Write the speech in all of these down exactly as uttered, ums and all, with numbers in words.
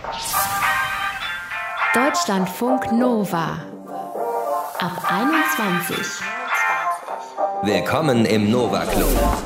Deutschlandfunk Nova ab einundzwanzig. Willkommen im Nova Club.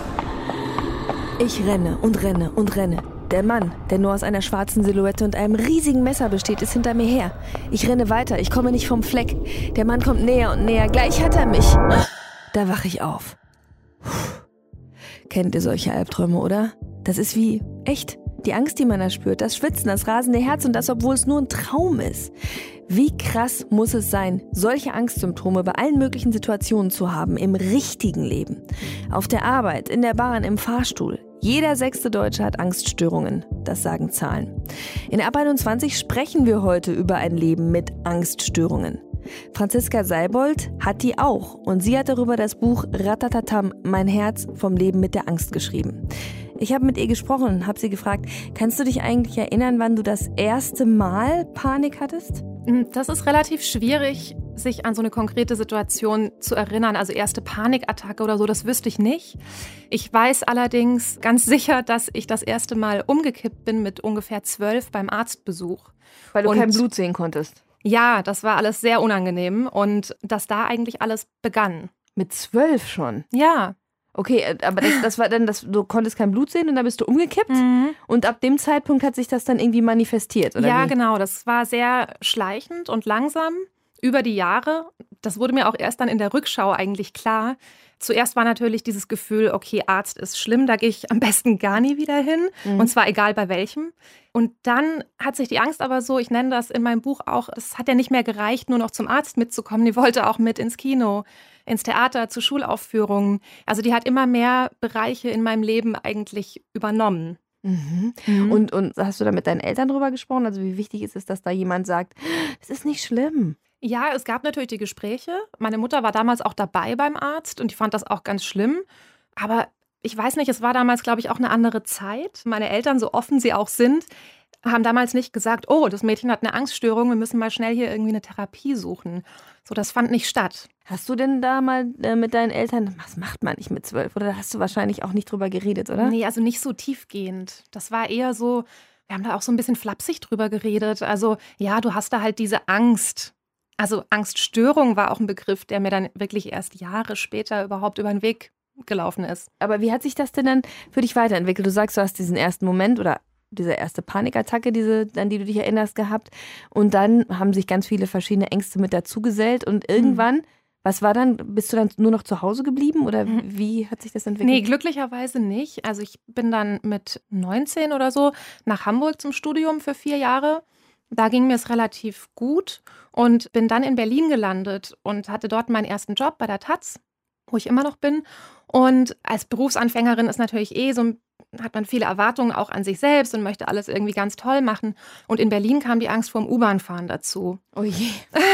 Ich renne und renne und renne. Der Mann, der nur aus einer schwarzen Silhouette und einem riesigen Messer besteht, ist hinter mir her. Ich renne weiter, ich komme nicht vom Fleck. Der Mann kommt näher und näher, gleich hat er mich. Da wache ich auf. Puh. Kennt ihr solche Albträume, oder? Das ist wie echt. Die Angst, die man da spürt, das Schwitzen, das rasende Herz und das, obwohl es nur ein Traum ist. Wie krass muss es sein, solche Angstsymptome bei allen möglichen Situationen zu haben, im richtigen Leben. Auf der Arbeit, in der Bahn, im Fahrstuhl. Jeder sechste Deutsche hat Angststörungen, das sagen Zahlen. In Ab einundzwanzig sprechen wir heute über ein Leben mit Angststörungen. Franziska Seibold hat die auch und sie hat darüber das Buch Ratatatam, mein Herz vom Leben mit der Angst geschrieben. Ich habe mit ihr gesprochen und habe sie gefragt, kannst du dich eigentlich erinnern, wann du das erste Mal Panik hattest? Das ist relativ schwierig, sich an so eine konkrete Situation zu erinnern. Also erste Panikattacke oder so, das wüsste ich nicht. Ich weiß allerdings ganz sicher, dass ich das erste Mal umgekippt bin mit ungefähr zwölf beim Arztbesuch. Weil du und kein Blut sehen konntest? Ja, das war alles sehr unangenehm und dass da eigentlich alles begann. Mit zwölf schon? Ja. Okay, aber das, das war dann, das, du konntest kein Blut sehen und dann bist du umgekippt mhm. und ab dem Zeitpunkt hat sich das dann irgendwie manifestiert, oder Ja, wie? Genau, das war sehr schleichend und langsam über die Jahre. Das wurde mir auch erst dann in der Rückschau eigentlich klar. Zuerst war natürlich dieses Gefühl, okay, Arzt ist schlimm, da gehe ich am besten gar nie wieder hin mhm. und zwar egal bei welchem. Und dann hat sich die Angst aber so, ich nenne das in meinem Buch auch, es hat ja nicht mehr gereicht, nur noch zum Arzt mitzukommen, die wollte auch mit ins Kino, ins Theater, zu Schulaufführungen. Also die hat immer mehr Bereiche in meinem Leben eigentlich übernommen. Mhm. Mhm. Und, und hast du da mit deinen Eltern drüber gesprochen? Also wie wichtig ist es, dass da jemand sagt, es ist nicht schlimm? Ja, es gab natürlich die Gespräche. Meine Mutter war damals auch dabei beim Arzt und die fand das auch ganz schlimm. Aber ich weiß nicht, es war damals, glaube ich, auch eine andere Zeit. Meine Eltern, so offen sie auch sind, haben damals nicht gesagt, oh, das Mädchen hat eine Angststörung, wir müssen mal schnell hier irgendwie eine Therapie suchen. So, das fand nicht statt. Hast du denn da mal äh, mit deinen Eltern, was macht man nicht mit zwölf? Oder hast du wahrscheinlich auch nicht drüber geredet, oder? Nee, also nicht so tiefgehend. Das war eher so, wir haben da auch so ein bisschen flapsig drüber geredet. Also ja, du hast da halt diese Angst. Also Angststörung war auch ein Begriff, der mir dann wirklich erst Jahre später überhaupt über den Weg gelaufen ist. Aber wie hat sich das denn dann für dich weiterentwickelt? Du sagst, du hast diesen ersten Moment oder diese erste Panikattacke, diese, an die du dich erinnerst, gehabt. Und dann haben sich ganz viele verschiedene Ängste mit dazugesellt. Und irgendwann, mhm. was war dann? Bist du dann nur noch zu Hause geblieben? Oder mhm. wie hat sich das entwickelt? Nee, glücklicherweise nicht. Also ich bin dann mit neunzehn oder so nach Hamburg zum Studium für vier Jahre. Da ging mir es relativ gut und bin dann in Berlin gelandet und hatte dort meinen ersten Job bei der Taz, wo ich immer noch bin. Und als Berufsanfängerin ist natürlich eh so, hat man viele Erwartungen auch an sich selbst und möchte alles irgendwie ganz toll machen. Und in Berlin kam die Angst vorm U-Bahn-Fahren dazu. Oh je.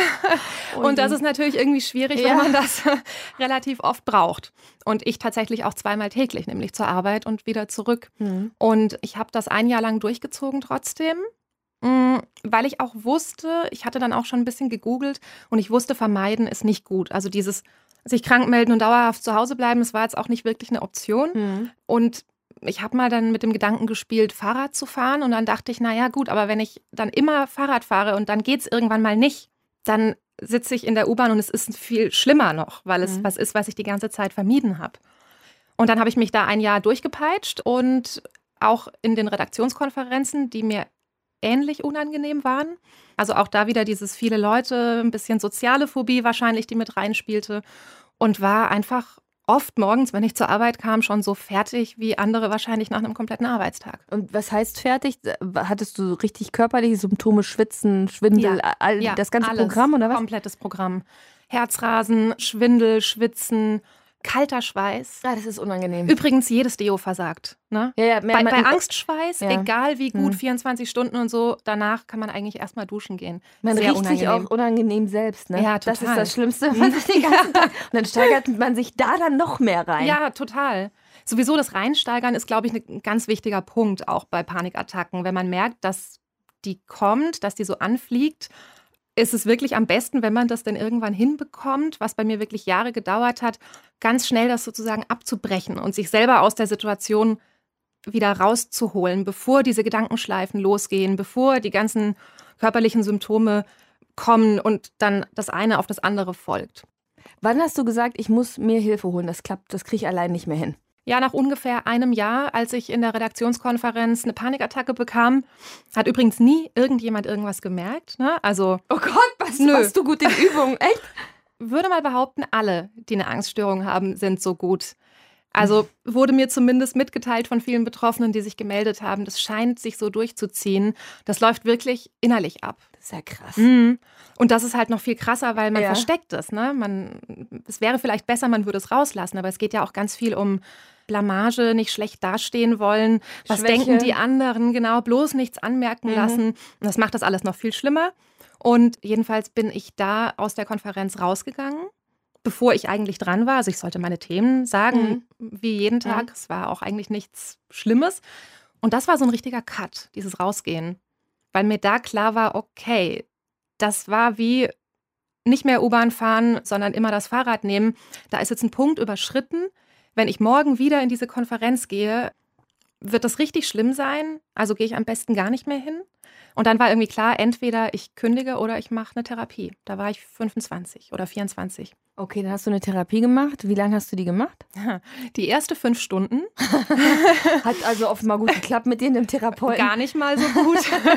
Oh und je. das ist natürlich irgendwie schwierig, ja. wenn man das relativ oft braucht. Und ich tatsächlich auch zweimal täglich, nämlich zur Arbeit und wieder zurück. Mhm. Und ich habe das ein Jahr lang durchgezogen trotzdem. Weil ich auch wusste, ich hatte dann auch schon ein bisschen gegoogelt und ich wusste, vermeiden ist nicht gut. Also dieses sich krank melden und dauerhaft zu Hause bleiben, das war jetzt auch nicht wirklich eine Option. Mhm. Und ich habe mal dann mit dem Gedanken gespielt, Fahrrad zu fahren und dann dachte ich, naja gut, aber wenn ich dann immer Fahrrad fahre und dann geht es irgendwann mal nicht, dann sitze ich in der U-Bahn und es ist viel schlimmer noch, weil es mhm. was ist, was ich die ganze Zeit vermieden habe. Und dann habe ich mich da ein Jahr durchgepeitscht und auch in den Redaktionskonferenzen, die mir ähnlich unangenehm waren. Also auch da wieder dieses viele Leute, ein bisschen soziale Phobie wahrscheinlich, die mit reinspielte. Und war einfach oft morgens, wenn ich zur Arbeit kam, schon so fertig wie andere wahrscheinlich nach einem kompletten Arbeitstag. Und was heißt fertig? Hattest du richtig körperliche Symptome, Schwitzen, Schwindel, ja, all, ja, das ganze alles, Programm oder was? Komplettes Programm. Herzrasen, Schwindel, Schwitzen, kalter Schweiß. Ja, das ist unangenehm. Übrigens, jedes Deo versagt. Ne? Ja, ja, bei, bei Angstschweiß, ja. egal wie gut, hm. vierundzwanzig Stunden und so, danach kann man eigentlich erstmal duschen gehen. Man Sehr riecht unangenehm. sich auch unangenehm selbst. Ne? Ja, total. Das ist das Schlimmste, was man den ganzen Tag. Und dann steigert man sich da dann noch mehr rein. Ja, total. Sowieso das Reinsteigern ist, glaube ich, ein ganz wichtiger Punkt auch bei Panikattacken. Wenn man merkt, dass die kommt, dass die so anfliegt, ist es wirklich am besten, wenn man das dann irgendwann hinbekommt, was bei mir wirklich Jahre gedauert hat, ganz schnell das sozusagen abzubrechen und sich selber aus der Situation wieder rauszuholen, bevor diese Gedankenschleifen losgehen, bevor die ganzen körperlichen Symptome kommen und dann das eine auf das andere folgt. Wann hast du gesagt, ich muss mir Hilfe holen, das klappt, das kriege ich allein nicht mehr hin? Ja, nach ungefähr einem Jahr, als ich in der Redaktionskonferenz eine Panikattacke bekam, hat übrigens nie irgendjemand irgendwas gemerkt. Ne? Also, oh Gott, was machst du gut in Übung, echt? Würde mal behaupten, alle, die eine Angststörung haben, sind so gut. Also wurde mir zumindest mitgeteilt von vielen Betroffenen, die sich gemeldet haben, das scheint sich so durchzuziehen. Das läuft wirklich innerlich ab. Das ist ja krass. Mhm. Und das ist halt noch viel krasser, weil man ja. versteckt es. Ne? Man, es wäre vielleicht besser, man würde es rauslassen, aber es geht ja auch ganz viel um Blamage, nicht schlecht dastehen wollen. Was Schwäche. denken die anderen? Genau, bloß nichts anmerken Mhm. lassen. Und das macht das alles noch viel schlimmer. Und jedenfalls bin ich da aus der Konferenz rausgegangen, bevor ich eigentlich dran war. Also ich sollte meine Themen sagen, mhm. wie jeden Tag. Mhm. Es war auch eigentlich nichts Schlimmes. Und das war so ein richtiger Cut, dieses Rausgehen. Weil mir da klar war, okay, das war wie nicht mehr U-Bahn fahren, sondern immer das Fahrrad nehmen. Da ist jetzt ein Punkt überschritten. Wenn ich morgen wieder in diese Konferenz gehe, wird das richtig schlimm sein. Also gehe ich am besten gar nicht mehr hin. Und dann war irgendwie klar, entweder ich kündige oder ich mache eine Therapie. Da war ich fünfundzwanzig oder vierundzwanzig. Okay, dann hast du eine Therapie gemacht. Wie lange hast du die gemacht? Die erste fünf Stunden. Hat also offenbar gut geklappt mit dir, dem Therapeuten? Gar nicht mal so gut.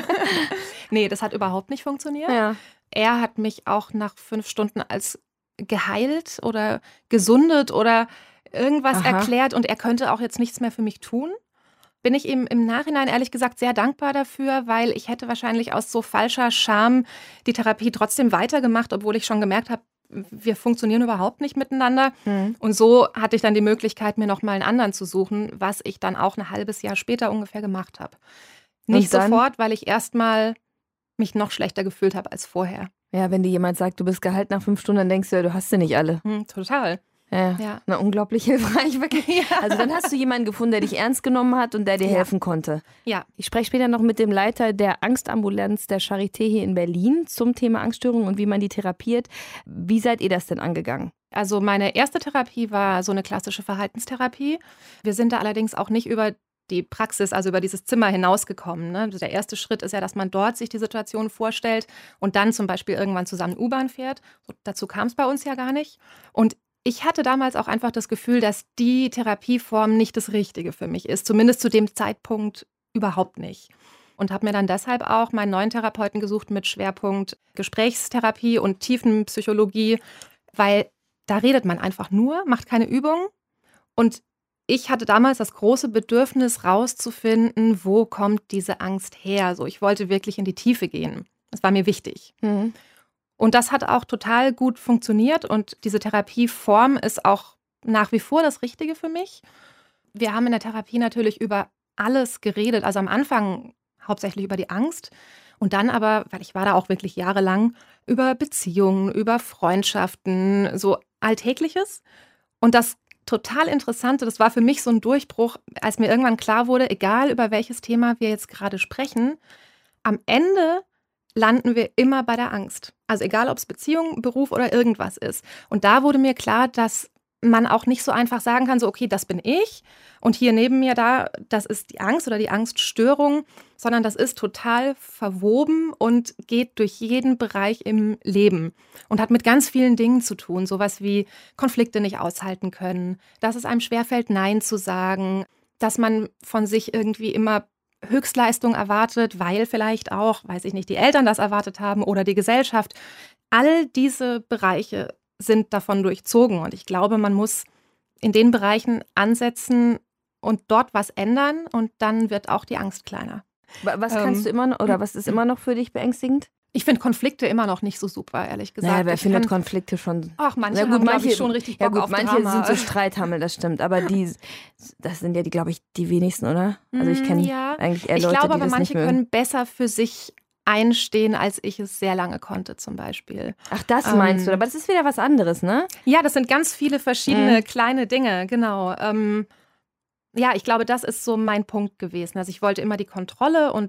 Nee, das hat überhaupt nicht funktioniert. Ja. Er hat mich auch nach fünf Stunden als geheilt oder gesundet oder irgendwas Aha. erklärt und er könnte auch jetzt nichts mehr für mich tun. Bin ich ihm im Nachhinein ehrlich gesagt sehr dankbar dafür, weil ich hätte wahrscheinlich aus so falscher Scham die Therapie trotzdem weitergemacht, obwohl ich schon gemerkt habe, wir funktionieren überhaupt nicht miteinander. Mhm. Und so hatte ich dann die Möglichkeit, mir noch mal einen anderen zu suchen, was ich dann auch ein halbes Jahr später ungefähr gemacht habe. Nicht sofort, weil ich erstmal mich noch schlechter gefühlt habe als vorher. Ja, wenn dir jemand sagt, du bist geheilt nach fünf Stunden, dann denkst du, du hast sie nicht alle. Hm, total. Ja, ja. Na, unglaublich hilfreich, wirklich. Ja. Also dann hast du jemanden gefunden, der dich ernst genommen hat und der dir ja. helfen konnte. Ja. Ich spreche später noch mit dem Leiter der Angstambulanz der Charité hier in Berlin zum Thema Angststörung und wie man die therapiert. Wie seid ihr das denn angegangen? Also meine erste Therapie war so eine klassische Verhaltenstherapie. Wir sind da allerdings auch nicht über die Praxis, also über dieses Zimmer hinausgekommen. Ne? Also der erste Schritt ist ja, dass man dort sich die Situation vorstellt und dann zum Beispiel irgendwann zusammen U-Bahn fährt. So, dazu kam es bei uns ja gar nicht. Und ich hatte damals auch einfach das Gefühl, dass die Therapieform nicht das Richtige für mich ist. Zumindest zu dem Zeitpunkt überhaupt nicht. Und habe mir dann deshalb auch meinen neuen Therapeuten gesucht mit Schwerpunkt Gesprächstherapie und Tiefenpsychologie, weil da redet man einfach nur, macht keine Übung. Und ich hatte damals das große Bedürfnis, rauszufinden, wo kommt diese Angst her. So, ich wollte wirklich in die Tiefe gehen. Das war mir wichtig. Mhm. Und das hat auch total gut funktioniert und diese Therapieform ist auch nach wie vor das Richtige für mich. Wir haben in der Therapie natürlich über alles geredet, also am Anfang hauptsächlich über die Angst und dann aber, weil ich war da auch wirklich jahrelang, über Beziehungen, über Freundschaften, so Alltägliches. Und das total Interessante, das war für mich so ein Durchbruch, als mir irgendwann klar wurde, egal über welches Thema wir jetzt gerade sprechen, am Ende landen wir immer bei der Angst. Also egal, ob es Beziehung, Beruf oder irgendwas ist. Und da wurde mir klar, dass man auch nicht so einfach sagen kann, so okay, das bin ich und hier neben mir da, das ist die Angst oder die Angststörung, sondern das ist total verwoben und geht durch jeden Bereich im Leben und hat mit ganz vielen Dingen zu tun, sowas wie Konflikte nicht aushalten können, dass es einem schwerfällt, Nein zu sagen, dass man von sich irgendwie immer Höchstleistung erwartet, weil vielleicht auch, weiß ich nicht, die Eltern das erwartet haben oder die Gesellschaft. All diese Bereiche sind davon durchzogen und ich glaube, man muss in den Bereichen ansetzen und dort was ändern und dann wird auch die Angst kleiner. Was kannst ähm, du immer noch, oder was ist immer noch für dich beängstigend? Ich finde Konflikte immer noch nicht so super, ehrlich gesagt. Naja, wer ich findet kann, Konflikte schon... Ach, manche ja, gut, haben, manche, ich, schon richtig Bock ja, gut, auf manche Drama. sind so Streithammel, das stimmt. Aber die, das sind ja, die, glaube ich, die wenigsten, oder? Also ich kenne ja, eigentlich eher ich Leute, glaube, die das aber nicht manche mögen. können besser für sich einstehen, als ich es sehr lange konnte, zum Beispiel. Ach, das meinst ähm, du? Aber das ist wieder was anderes, ne? Ja, das sind ganz viele verschiedene mhm. kleine Dinge, genau. Ähm, ja, ich glaube, das ist so mein Punkt gewesen. Also ich wollte immer die Kontrolle und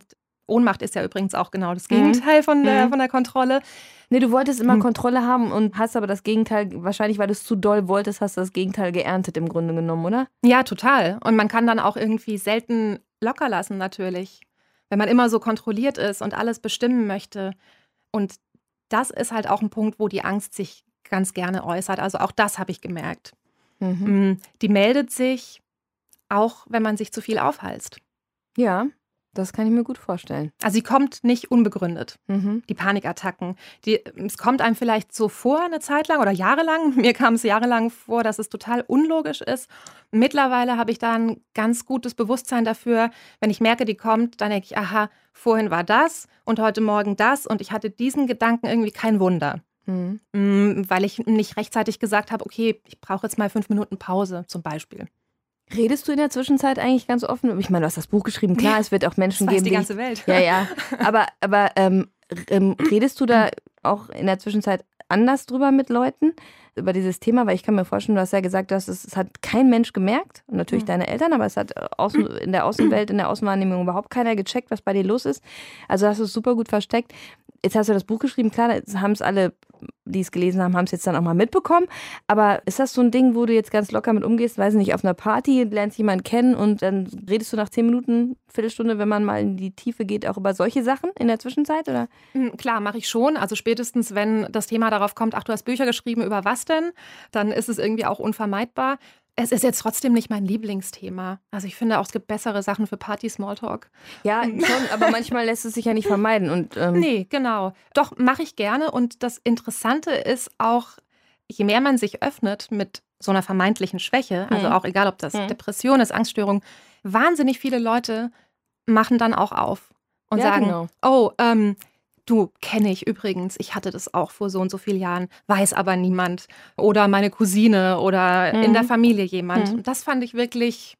Ohnmacht ist ja übrigens auch genau das Gegenteil von der, von der Kontrolle. Nee, du wolltest immer hm. Kontrolle haben und hast aber das Gegenteil, wahrscheinlich weil du es zu doll wolltest, hast du das Gegenteil geerntet im Grunde genommen, oder? Ja, total. Und man kann dann auch irgendwie selten locker lassen natürlich, wenn man immer so kontrolliert ist und alles bestimmen möchte. Und das ist halt auch ein Punkt, wo die Angst sich ganz gerne äußert. Also auch das habe ich gemerkt. Mhm. Die meldet sich auch, wenn man sich zu viel aufhalst. Ja. Das kann ich mir gut vorstellen. Also sie kommt nicht unbegründet, mhm. die Panikattacken. Die, es kommt einem vielleicht so vor eine Zeit lang oder jahrelang. Mir kam es jahrelang vor, dass es total unlogisch ist. Mittlerweile habe ich da ein ganz gutes Bewusstsein dafür. Wenn ich merke, die kommt, dann denke ich, aha, vorhin war das und heute Morgen das. Und ich hatte diesen Gedanken irgendwie kein Wunder. Mhm. Weil ich nicht rechtzeitig gesagt habe, okay, ich brauche jetzt mal fünf Minuten Pause zum Beispiel. Redest du in der Zwischenzeit eigentlich ganz offen? Ich meine, du hast das Buch geschrieben, klar, es wird auch Menschen das weiß geben, die ganze die, Welt. Ja, ja. Aber, aber ähm, ähm, redest du da auch in der Zwischenzeit anders drüber mit Leuten über dieses Thema? Weil ich kann mir vorstellen, du hast ja gesagt, dass es, es hat kein Mensch gemerkt und natürlich mhm. deine Eltern, aber es hat außen, in der Außenwelt, in der Außenwahrnehmung überhaupt keiner gecheckt, was bei dir los ist. Also hast du es super gut versteckt. Jetzt hast du das Buch geschrieben, klar, haben es alle, die es gelesen haben, haben es jetzt dann auch mal mitbekommen. Aber ist das so ein Ding, wo du jetzt ganz locker mit umgehst? Weiß nicht, auf einer Party lernst jemanden kennen und dann redest du nach zehn Minuten, Viertelstunde, wenn man mal in die Tiefe geht, auch über solche Sachen in der Zwischenzeit, oder? Klar, mache ich schon. Also spätestens, wenn das Thema darauf kommt, ach, du hast Bücher geschrieben, über was denn? Dann ist es irgendwie auch unvermeidbar. Es ist jetzt trotzdem nicht mein Lieblingsthema. Also ich finde auch, es gibt bessere Sachen für Party-Smalltalk. Ja, schon, aber manchmal lässt es sich ja nicht vermeiden. Und, ähm nee, genau. Doch, mache ich gerne. Und das Interessante ist auch, je mehr man sich öffnet mit so einer vermeintlichen Schwäche, also auch egal, ob das hm. Depression ist, Angststörung, wahnsinnig viele Leute machen dann auch auf und ja, sagen, genau. oh, ähm, du, kenne ich übrigens, ich hatte das auch vor so und so vielen Jahren, weiß aber niemand. Oder meine Cousine oder mhm. in der Familie jemand. Mhm. Und das fand ich wirklich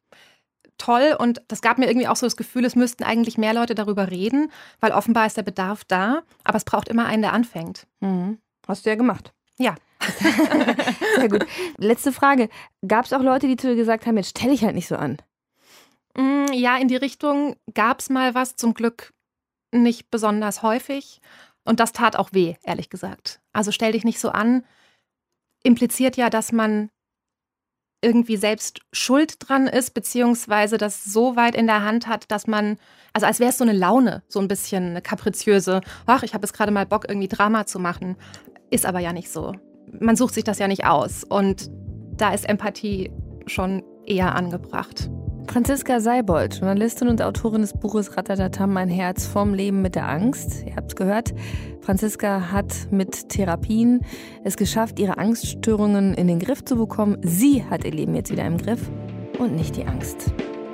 toll und das gab mir irgendwie auch so das Gefühl, es müssten eigentlich mehr Leute darüber reden, weil offenbar ist der Bedarf da, aber es braucht immer einen, der anfängt. Mhm. Hast du ja gemacht. Ja. Sehr gut. Letzte Frage. Gab es auch Leute, die zu dir gesagt haben, jetzt stell dich halt nicht so an? Ja, in die Richtung gab es mal was, zum Glück nicht besonders häufig. Und das tat auch weh, ehrlich gesagt. Also stell dich nicht so an, impliziert ja, dass man irgendwie selbst schuld dran ist, beziehungsweise das so weit in der Hand hat, dass man, also als wäre es so eine Laune, so ein bisschen eine kapriziöse, ach, ich habe jetzt gerade mal Bock, irgendwie Drama zu machen. Ist aber ja nicht so. Man sucht sich das ja nicht aus. Und da ist Empathie schon eher angebracht. Franziska Seibold, Journalistin und Autorin des Buches Ratatatam, mein Herz vom Leben mit der Angst. Ihr habt es gehört, Franziska hat mit Therapien es geschafft, ihre Angststörungen in den Griff zu bekommen. Sie hat ihr Leben jetzt wieder im Griff und nicht die Angst.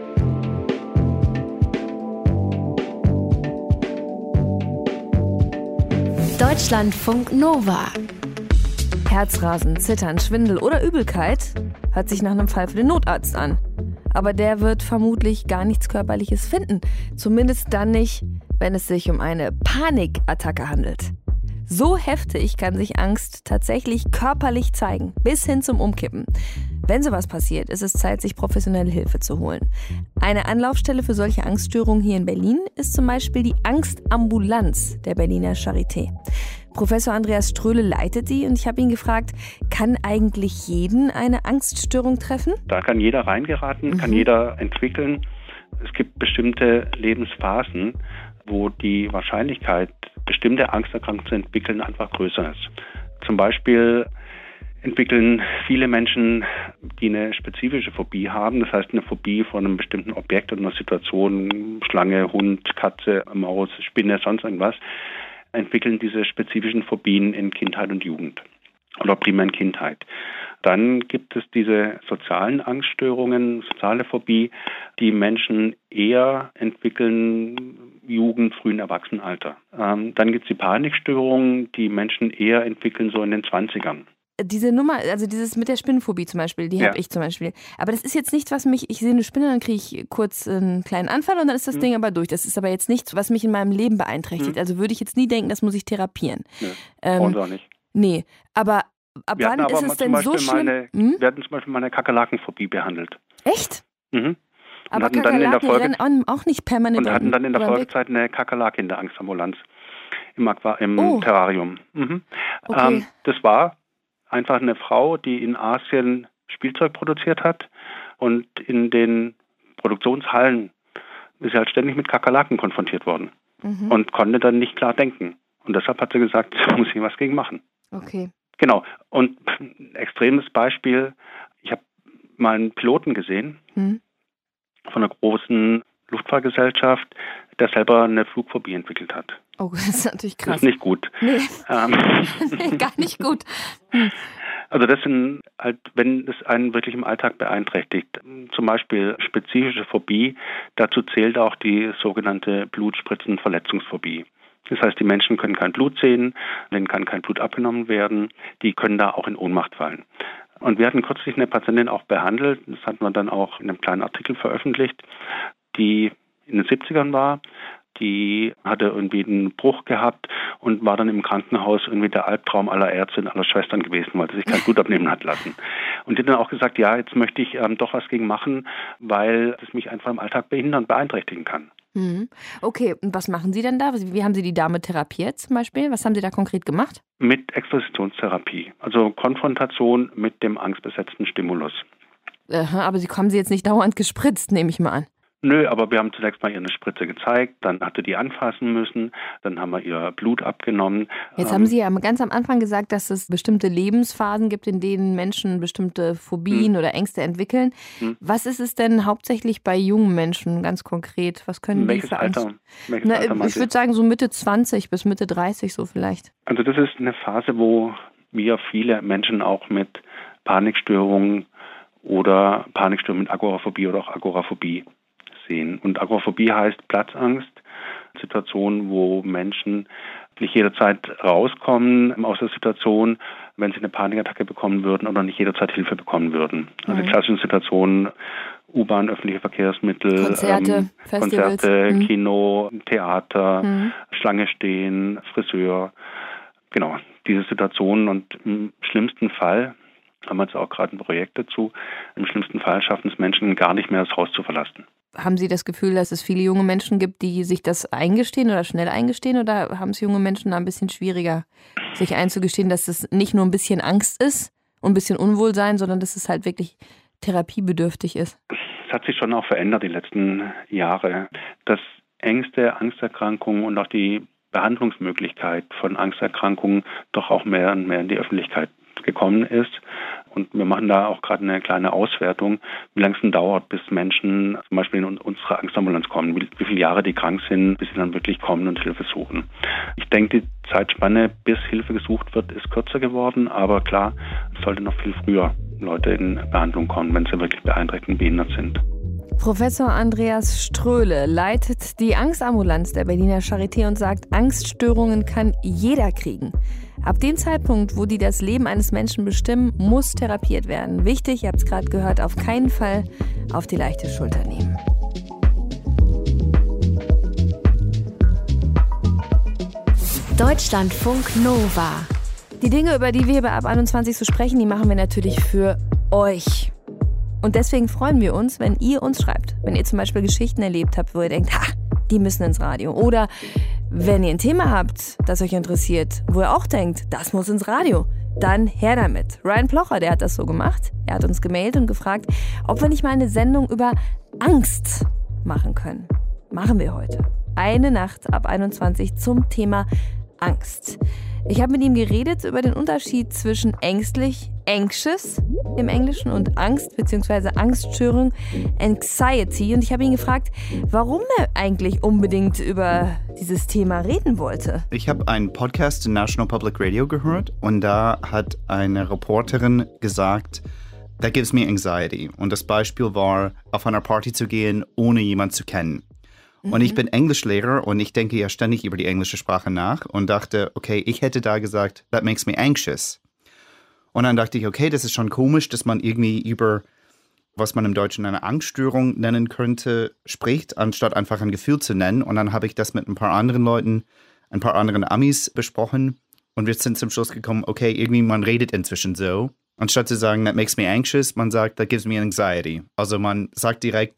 Deutschlandfunk Nova. Herzrasen, Zittern, Schwindel oder Übelkeit hört sich nach einem Fall für den Notarzt an. Aber der wird vermutlich gar nichts Körperliches finden. Zumindest dann nicht, wenn es sich um eine Panikattacke handelt. So heftig kann sich Angst tatsächlich körperlich zeigen, bis hin zum Umkippen. Wenn sowas passiert, ist es Zeit, sich professionelle Hilfe zu holen. Eine Anlaufstelle für solche Angststörungen hier in Berlin ist zum Beispiel die Angstambulanz der Berliner Charité. Professor Andreas Ströhle leitet die und ich habe ihn gefragt, kann eigentlich jeden eine Angststörung treffen? Da kann jeder reingeraten, mhm. kann jeder entwickeln. Es gibt bestimmte Lebensphasen, wo die Wahrscheinlichkeit, bestimmte Angsterkrankungen zu entwickeln, einfach größer ist. Zum Beispiel entwickeln viele Menschen, die eine spezifische Phobie haben, das heißt eine Phobie vor einem bestimmten Objekt oder einer Situation, Schlange, Hund, Katze, Maus, Spinne, sonst irgendwas, entwickeln diese spezifischen Phobien in Kindheit und Jugend oder primär in Kindheit. Dann gibt es diese sozialen Angststörungen, soziale Phobie, die Menschen eher entwickeln, Jugend, frühen Erwachsenenalter. Ähm, dann gibt es die Panikstörungen, die Menschen eher entwickeln so in den zwanzigern. Diese Nummer, also dieses mit der Spinnenphobie zum Beispiel, die ja. habe ich zum Beispiel. Aber das ist jetzt nichts, was mich, ich sehe eine Spinne, dann kriege ich kurz einen kleinen Anfall und dann ist das mhm. Ding aber durch. Das ist aber jetzt nichts, was mich in meinem Leben beeinträchtigt. Mhm. Also würde ich jetzt nie denken, das muss ich therapieren. Nee, ähm, uns auch nicht. Nee, aber ab wir wann ist es denn so schlimm? Eine, hm? Wir hatten zum Beispiel mal eine Kakerlakenphobie behandelt. Echt? Mhm. Aber Kakerlaken rennen auch nicht permanent. Und hatten dann in der Folgezeit eine Kakerlake in der Angstambulanz im, Aqua- im oh. Terrarium. Mhm. Okay. Ähm, das war einfach eine Frau, die in Asien Spielzeug produziert hat und in den Produktionshallen ist sie halt ständig mit Kakerlaken konfrontiert worden mhm. und konnte dann nicht klar denken. Und deshalb hat sie gesagt, da muss ich was gegen machen. Okay. Genau. Und ein extremes Beispiel, ich habe mal einen Piloten gesehen hm. von einer großen Luftfahrtgesellschaft, der selber eine Flugphobie entwickelt hat. Oh, das ist natürlich krass. Das ist nicht gut. Nee, ähm, nee gar nicht gut. Hm. Also das sind halt, wenn es einen wirklich im Alltag beeinträchtigt, zum Beispiel spezifische Phobie, dazu zählt auch die sogenannte Blutspritzenverletzungsphobie. Das heißt, die Menschen können kein Blut sehen, denen kann kein Blut abgenommen werden, die können da auch in Ohnmacht fallen. Und wir hatten kürzlich eine Patientin auch behandelt, das hatten wir dann auch in einem kleinen Artikel veröffentlicht, die in den siebzigern war, die hatte irgendwie einen Bruch gehabt und war dann im Krankenhaus irgendwie der Albtraum aller Ärzte und aller Schwestern gewesen, weil sie sich kein Blut abnehmen hat lassen. Und die hat dann auch gesagt, ja, jetzt möchte ich ähm, doch was gegen machen, weil es mich einfach im Alltag behindern, beeinträchtigen kann. Okay, und was machen Sie denn da? Wie haben Sie die Dame therapiert zum Beispiel? Was haben Sie da konkret gemacht? Mit Expositionstherapie, also Konfrontation mit dem angstbesetzten Stimulus. Aha, aber Sie haben sie jetzt nicht dauernd gespritzt, nehme ich mal an. Nö, aber wir haben zunächst mal ihr eine Spritze gezeigt, dann hat sie die anfassen müssen, dann haben wir ihr Blut abgenommen. Jetzt ähm, haben Sie ja ganz am Anfang gesagt, dass es bestimmte Lebensphasen gibt, in denen Menschen bestimmte Phobien hm. oder Ängste entwickeln. Hm. Was ist es denn hauptsächlich bei jungen Menschen ganz konkret? Was können Welches die für Alter? Angst? Welches Na, Alter ich würde sagen so Mitte zwanzig bis Mitte dreißig so vielleicht. Also das ist eine Phase, wo wir viele Menschen auch mit Panikstörungen oder Panikstörungen mit Agoraphobie oder auch Agoraphobie sehen. Und Agoraphobie heißt Platzangst, Situation, wo Menschen nicht jederzeit rauskommen aus der Situation, wenn sie eine Panikattacke bekommen würden oder nicht jederzeit Hilfe bekommen würden. Also mhm. klassische Situationen, U-Bahn, öffentliche Verkehrsmittel, Konzerte, ähm, Konzerte mhm. Kino, Theater, mhm. Schlange stehen, Friseur. Genau, diese Situationen und im schlimmsten Fall, haben wir jetzt auch gerade ein Projekt dazu, im schlimmsten Fall schaffen es Menschen gar nicht mehr, das Haus zu verlassen. Haben Sie das Gefühl, dass es viele junge Menschen gibt, die sich das eingestehen oder schnell eingestehen? Oder haben es junge Menschen da ein bisschen schwieriger, sich einzugestehen, dass es nicht nur ein bisschen Angst ist und ein bisschen Unwohlsein, sondern dass es halt wirklich therapiebedürftig ist? Es hat sich schon auch verändert die letzten Jahre, dass Ängste, Angsterkrankungen und auch die Behandlungsmöglichkeit von Angsterkrankungen doch auch mehr und mehr in die Öffentlichkeit gekommen ist. Und wir machen da auch gerade eine kleine Auswertung, wie lange es denn dauert, bis Menschen zum Beispiel in unsere Angstambulanz kommen, wie, wie viele Jahre die krank sind, bis sie dann wirklich kommen und Hilfe suchen. Ich denke, die Zeitspanne, bis Hilfe gesucht wird, ist kürzer geworden, aber klar, es sollte noch viel früher Leute in Behandlung kommen, wenn sie wirklich beeinträchtigt und behindert sind. Professor Andreas Ströhle leitet die Angstambulanz der Berliner Charité und sagt, Angststörungen kann jeder kriegen. Ab dem Zeitpunkt, wo die das Leben eines Menschen bestimmen, muss therapiert werden. Wichtig, ihr habt es gerade gehört, auf keinen Fall auf die leichte Schulter nehmen. Deutschlandfunk Nova. Die Dinge, über die wir hier bei Ab einundzwanzig so sprechen, die machen wir natürlich für euch. Und deswegen freuen wir uns, wenn ihr uns schreibt. Wenn ihr zum Beispiel Geschichten erlebt habt, wo ihr denkt, ha, die müssen ins Radio. Oder wenn ihr ein Thema habt, das euch interessiert, wo ihr auch denkt, das muss ins Radio, dann her damit. Ryan Plocher, der hat das so gemacht. Er hat uns gemailt und gefragt, ob wir nicht mal eine Sendung über Angst machen können. Machen wir heute. Eine Nacht ab einundzwanzig zum Thema Angst. Ich habe mit ihm geredet über den Unterschied zwischen ängstlich, anxious im Englischen und Angst bzw. Angststörung, Anxiety. Und ich habe ihn gefragt, warum er eigentlich unbedingt über dieses Thema reden wollte. Ich habe einen Podcast in National Public Radio gehört und da hat eine Reporterin gesagt, that gives me anxiety. Und das Beispiel war, auf einer Party zu gehen, ohne jemanden zu kennen. Und ich bin Englischlehrer und ich denke ja ständig über die englische Sprache nach und dachte, okay, ich hätte da gesagt, that makes me anxious. Und dann dachte ich, okay, das ist schon komisch, dass man irgendwie über, was man im Deutschen eine Angststörung nennen könnte, spricht, anstatt einfach ein Gefühl zu nennen. Und dann habe ich das mit ein paar anderen Leuten, ein paar anderen Amis besprochen und wir sind zum Schluss gekommen, okay, irgendwie man redet inzwischen so. Anstatt zu sagen, that makes me anxious, man sagt, that gives me anxiety. Also man sagt direkt,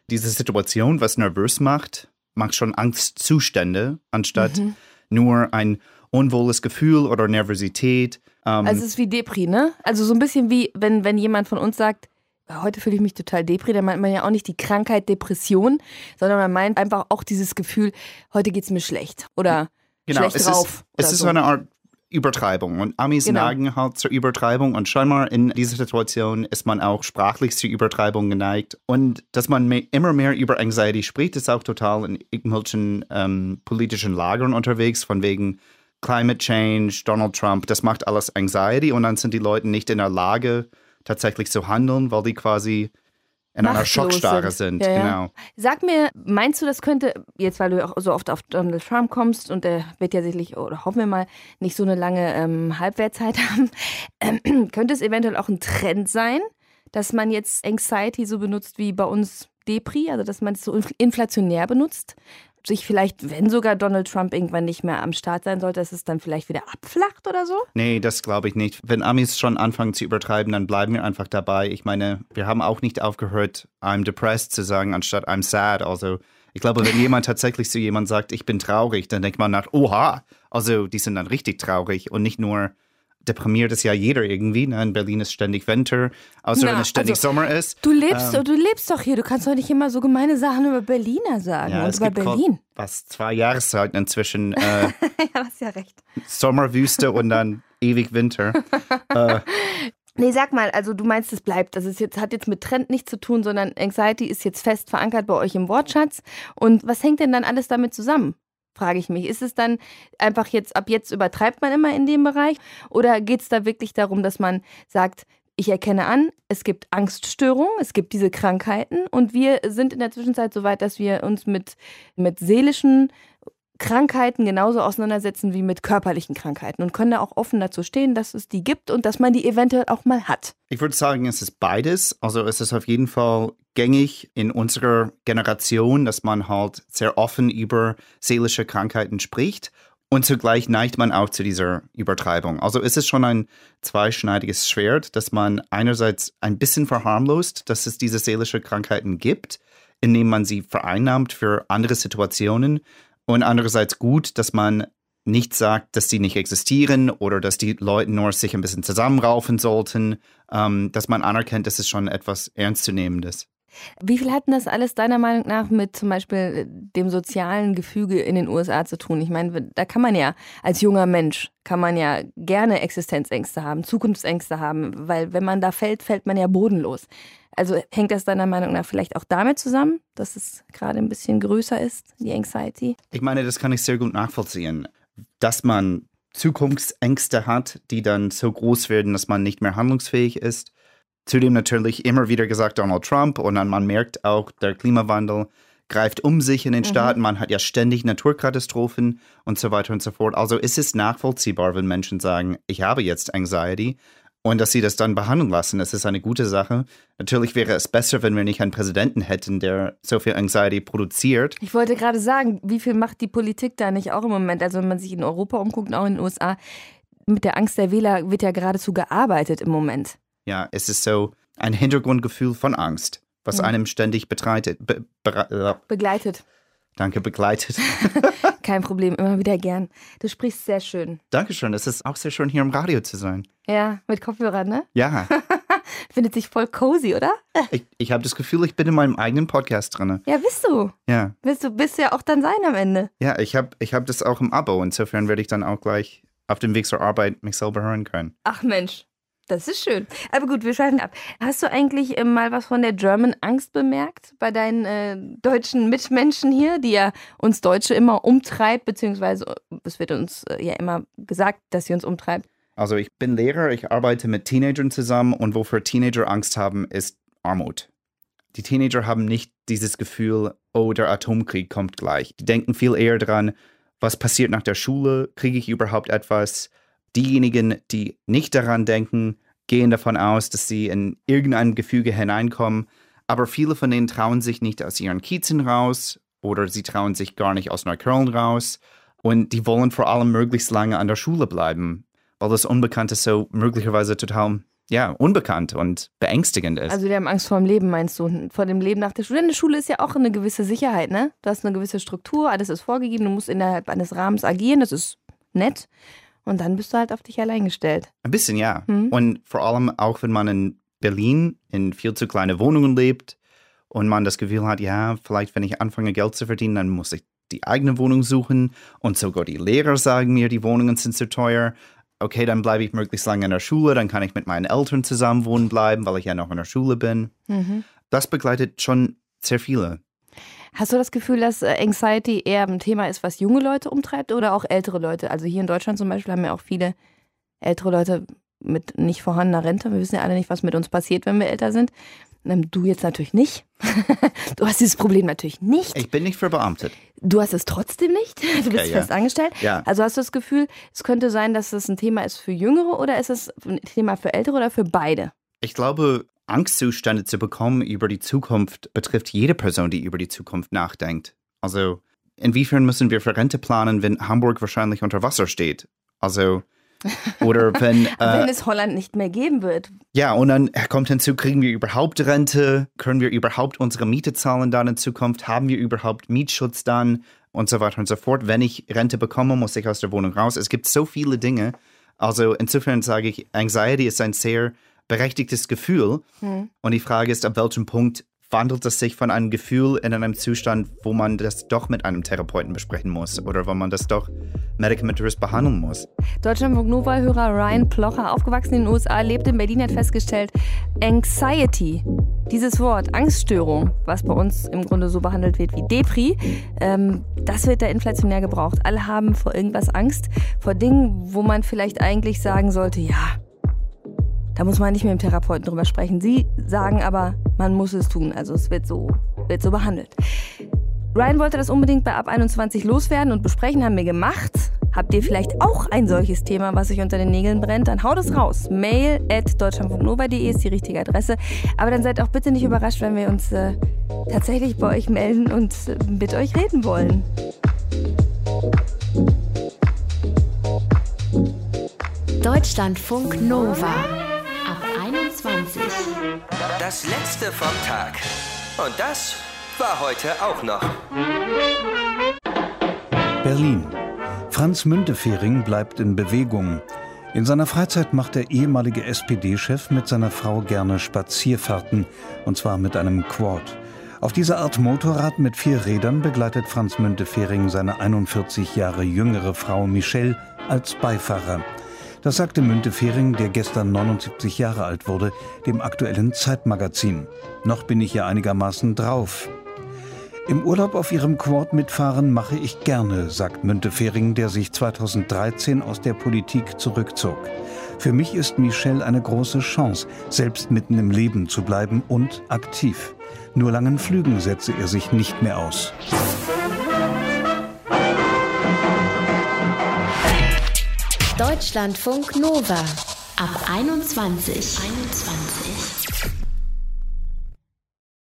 diese Situation, was nervös macht, macht schon Angstzustände, anstatt Mhm. nur ein unwohles Gefühl oder Nervosität. Ähm, Also es ist wie Depri, ne? Also so ein bisschen wie, wenn, wenn jemand von uns sagt, heute fühle ich mich total Depri, dann meint man ja auch nicht die Krankheit Depression, sondern man meint einfach auch dieses Gefühl, heute geht's mir schlecht oder genau, schlecht es drauf. Ist, es oder ist so. so eine Art Übertreibung und Amis Genau. neigen halt zur Übertreibung und scheinbar in dieser Situation ist man auch sprachlich zur Übertreibung geneigt und dass man me- immer mehr über Anxiety spricht, ist auch total in irgendwelchen ähm, politischen Lagern unterwegs, von wegen Climate Change, Donald Trump, das macht alles Anxiety und dann sind die Leute nicht in der Lage, tatsächlich zu handeln, weil die quasi in einer Machtlos Schockstarre sind. sind. Ja, ja. Genau. Sag mir, meinst du, das könnte, jetzt weil du ja auch so oft auf Donald Trump kommst und er wird ja sicherlich, oder hoffen wir mal, nicht so eine lange ähm, Halbwertszeit haben, ähm, könnte es eventuell auch ein Trend sein, dass man jetzt Anxiety so benutzt wie bei uns Depri, also dass man es so inflationär benutzt? Sich vielleicht, wenn sogar Donald Trump irgendwann nicht mehr am Start sein sollte, dass es dann vielleicht wieder abflacht oder so? Nee, das glaube ich nicht. Wenn Amis schon anfangen zu übertreiben, dann bleiben wir einfach dabei. Ich meine, wir haben auch nicht aufgehört, I'm depressed zu sagen, anstatt I'm sad. Also ich glaube, wenn jemand tatsächlich zu jemandem sagt, ich bin traurig, dann denkt man nach, oha, also die sind dann richtig traurig und nicht nur deprimiert ist ja jeder irgendwie. Ne? In Berlin ist ständig Winter, außer Na, wenn es ständig also, Sommer ist. Du lebst, Ähm, du lebst doch hier, du kannst doch nicht immer so gemeine Sachen über Berliner sagen ja, und es über gibt Berlin. was, zwei Jahreszeiten inzwischen. Äh, Ja, hast ja recht. Sommerwüste und dann ewig Winter. äh, Nee, sag mal, also du meinst, es bleibt. Das ist jetzt, hat jetzt mit Trend nichts zu tun, sondern Anxiety ist jetzt fest verankert bei euch im Wortschatz. Und was hängt denn dann alles damit zusammen? Frage ich mich. Ist es dann einfach jetzt, ab jetzt übertreibt man immer in dem Bereich? Oder geht es da wirklich darum, dass man sagt, ich erkenne an, es gibt Angststörungen, es gibt diese Krankheiten und wir sind in der Zwischenzeit so weit, dass wir uns mit, mit seelischen Krankheiten genauso auseinandersetzen wie mit körperlichen Krankheiten und können da auch offen dazu stehen, dass es die gibt und dass man die eventuell auch mal hat. Ich würde sagen, es ist beides. Also es ist auf jeden Fall gängig in unserer Generation, dass man halt sehr offen über seelische Krankheiten spricht. Und zugleich neigt man auch zu dieser Übertreibung. Also es ist schon ein zweischneidiges Schwert, dass man einerseits ein bisschen verharmlost, dass es diese seelische Krankheiten gibt, indem man sie vereinnahmt für andere Situationen. Und andererseits gut, dass man nicht sagt, dass sie nicht existieren oder dass die Leute nur sich ein bisschen zusammenraufen sollten, ähm, dass man anerkennt, dass es schon etwas Ernstzunehmendes. Wie viel hat denn das alles deiner Meinung nach mit zum Beispiel dem sozialen Gefüge in den U S A zu tun? Ich meine, da kann man ja als junger Mensch, kann man ja gerne Existenzängste haben, Zukunftsängste haben, weil wenn man da fällt, fällt man ja bodenlos. Also hängt das deiner Meinung nach vielleicht auch damit zusammen, dass es gerade ein bisschen größer ist, die Anxiety? Ich meine, das kann ich sehr gut nachvollziehen, dass man Zukunftsängste hat, die dann so groß werden, dass man nicht mehr handlungsfähig ist. Zudem natürlich immer wieder gesagt Donald Trump und dann man merkt auch, der Klimawandel greift um sich in den Staaten. Mhm. Man hat ja ständig Naturkatastrophen und so weiter und so fort. Also ist es nachvollziehbar, wenn Menschen sagen, ich habe jetzt Anxiety und dass sie das dann behandeln lassen. Das ist eine gute Sache. Natürlich wäre es besser, wenn wir nicht einen Präsidenten hätten, der so viel Anxiety produziert. Ich wollte gerade sagen, wie viel macht die Politik da nicht auch im Moment? Also wenn man sich in Europa umguckt und auch in den U S A, mit der Angst der Wähler wird ja geradezu gearbeitet im Moment. Ja, es ist so ein Hintergrundgefühl von Angst, was mhm. einem ständig betreitet, be, be, begleitet. Danke, begleitet. Kein Problem, immer wieder gern. Du sprichst sehr schön. Dankeschön, es ist auch sehr schön, hier im Radio zu sein. Ja, mit Kopfhörern, ne? Ja. Findet sich voll cozy, oder? Ich, ich habe das Gefühl, ich bin in meinem eigenen Podcast drin. Ja, bist du. Ja. Bist du bist ja auch dann sein am Ende. Ja, ich habe ich hab das auch im Abo. Insofern werde ich dann auch gleich auf dem Weg zur Arbeit mich selber hören können. Ach Mensch. Das ist schön. Aber gut, wir schalten ab. Hast du eigentlich äh, mal was von der German Angst bemerkt bei deinen äh, deutschen Mitmenschen hier, die ja uns Deutsche immer umtreibt, beziehungsweise es wird uns äh, ja immer gesagt, dass sie uns umtreibt? Also ich bin Lehrer, ich arbeite mit Teenagern zusammen und wofür Teenager Angst haben, ist Armut. Die Teenager haben nicht dieses Gefühl, oh, der Atomkrieg kommt gleich. Die denken viel eher dran, was passiert nach der Schule, kriege ich überhaupt etwas? Diejenigen, die nicht daran denken, gehen davon aus, dass sie in irgendein Gefüge hineinkommen. Aber viele von denen trauen sich nicht aus ihren Kiezen raus oder sie trauen sich gar nicht aus Neukölln raus. Und die wollen vor allem möglichst lange an der Schule bleiben, weil das Unbekannte so möglicherweise total ja, unbekannt und beängstigend ist. Also die haben Angst vor dem Leben, meinst du? Vor dem Leben nach der Schule? Denn die Schule ist ja auch eine gewisse Sicherheit, ne? Du hast eine gewisse Struktur, alles ist vorgegeben, du musst innerhalb eines Rahmens agieren, das ist nett. Und dann bist du halt auf dich allein gestellt. Ein bisschen, ja. Mhm. Und vor allem auch, wenn man in Berlin in viel zu kleinen Wohnungen lebt und man das Gefühl hat, ja, vielleicht wenn ich anfange Geld zu verdienen, dann muss ich die eigene Wohnung suchen. Und sogar die Lehrer sagen mir, die Wohnungen sind zu teuer. Okay, dann bleibe ich möglichst lange in der Schule, dann kann ich mit meinen Eltern zusammen wohnen bleiben, weil ich ja noch in der Schule bin. Mhm. Das begleitet schon sehr viele. Hast du das Gefühl, dass Anxiety eher ein Thema ist, was junge Leute umtreibt oder auch ältere Leute? Also hier in Deutschland zum Beispiel haben ja auch viele ältere Leute mit nicht vorhandener Rente. Wir wissen ja alle nicht, was mit uns passiert, wenn wir älter sind. Du jetzt natürlich nicht. Du hast dieses Problem natürlich nicht. Ich bin nicht verbeamtet. Du hast es trotzdem nicht. Du bist Okay, fest ja. angestellt. Ja. Also hast du das Gefühl, es könnte sein, dass es ein Thema ist für Jüngere oder ist es ein Thema für Ältere oder für beide? Ich glaube, Angstzustände zu bekommen über die Zukunft betrifft jede Person, die über die Zukunft nachdenkt. Also inwiefern müssen wir für Rente planen, wenn Hamburg wahrscheinlich unter Wasser steht? Also oder wenn... äh, wenn es Holland nicht mehr geben wird. Ja, und dann kommt hinzu, kriegen wir überhaupt Rente? Können wir überhaupt unsere Miete zahlen dann in Zukunft? Haben wir überhaupt Mietschutz dann? Und so weiter und so fort. Wenn ich Rente bekomme, muss ich aus der Wohnung raus. Es gibt so viele Dinge. Also insofern sage ich, Anxiety ist ein sehr berechtigtes Gefühl. Hm. Und die Frage ist, ab welchem Punkt wandelt es sich von einem Gefühl in einem Zustand, wo man das doch mit einem Therapeuten besprechen muss oder wo man das doch medikamentös behandeln muss. Deutschlandfunk Nova-Hörer Ryan Plocher, aufgewachsen in den U S A, lebt in Berlin, hat festgestellt, Anxiety, dieses Wort, Angststörung, was bei uns im Grunde so behandelt wird wie Depri, ähm, das wird da inflationär gebraucht. Alle haben vor irgendwas Angst, vor Dingen, wo man vielleicht eigentlich sagen sollte, ja, da muss man nicht mit dem Therapeuten drüber sprechen. Sie sagen aber, man muss es tun. Also es wird so, wird so behandelt. Ryan wollte das unbedingt bei Ab einundzwanzig loswerden und besprechen, haben wir gemacht. Habt ihr vielleicht auch ein solches Thema, was euch unter den Nägeln brennt? Dann haut es raus. Mail at deutschlandfunknova punkt de ist die richtige Adresse. Aber dann seid auch bitte nicht überrascht, wenn wir uns äh, tatsächlich bei euch melden und äh, mit euch reden wollen. Deutschlandfunk Nova. Ab einundzwanzig. Das letzte vom Tag. Und das war heute auch noch. Berlin. Franz Müntefering bleibt in Bewegung. In seiner Freizeit macht der ehemalige S P D-Chef mit seiner Frau gerne Spazierfahrten, und zwar mit einem Quad. Auf dieser Art Motorrad mit vier Rädern begleitet Franz Müntefering seine einundvierzig Jahre jüngere Frau Michelle als Beifahrer. Das sagte Müntefering, der gestern neunundsiebzig Jahre alt wurde, dem aktuellen Zeitmagazin. Noch bin ich ja einigermaßen drauf. Im Urlaub auf ihrem Quad mitfahren mache ich gerne, sagt Müntefering, der sich zweitausenddreizehn aus der Politik zurückzog. Für mich ist Michelle eine große Chance, selbst mitten im Leben zu bleiben und aktiv. Nur langen Flügen setze er sich nicht mehr aus. Deutschlandfunk Nova. Ab einundzwanzig. einundzwanzig.